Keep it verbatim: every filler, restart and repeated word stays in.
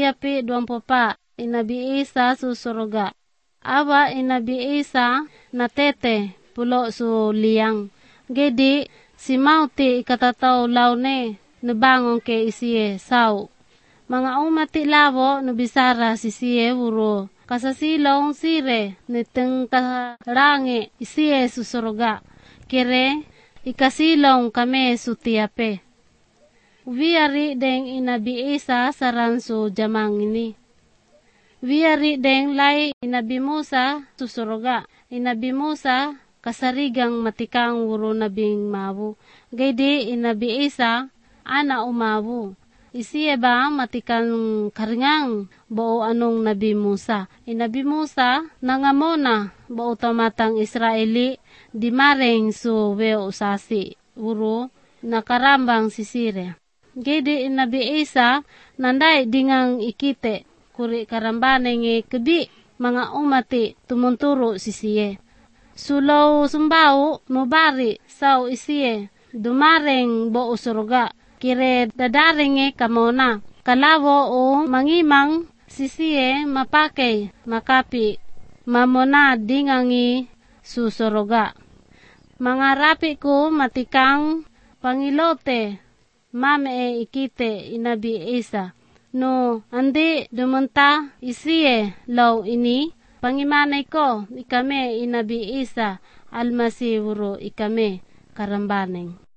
tiapi duang popa, inabi Isa susuruga. Awa inabi Isa natete pulo su liyang. Gedi si mauti ikatataw lawne nabangong ke isiye saw. Mga umati lawo nubisara si siye wuro. Kasasilong sire niteng karangi isiye susuruga. Kire ikasilong kame sutiape. Wiyari deng inabi Isa saran su jamang ini. Wiyari deng lay inabi Musa susuruga. Inabi Musa kasarigang matikang wuro nabing mawu. Gaydi inabi Isa ana umawu. Isiye ba matikan karingang bao anong nabi Musa. Inabi Musa nangamona bao tamatang Israeli di maring su weo usasi wuro nakarambang sisire. Gedi inabi Isa nanday dingang ikite kuri karambane ngi kebi mga umati tumunturo sisiye. Sulaw sumbao mubari saw isiye dumaring bo usuruga. Kire dadaringe kamona. Kalawo o mangimang sisiye mapakay makapi mamona dingangi susuruga. Mga rapi ko matikang pangilote mame ikite inabi Isa. No andi dumunta isiye law ini pangimanay ko ikame inabi Isa almasi wuro ikame karambaneng.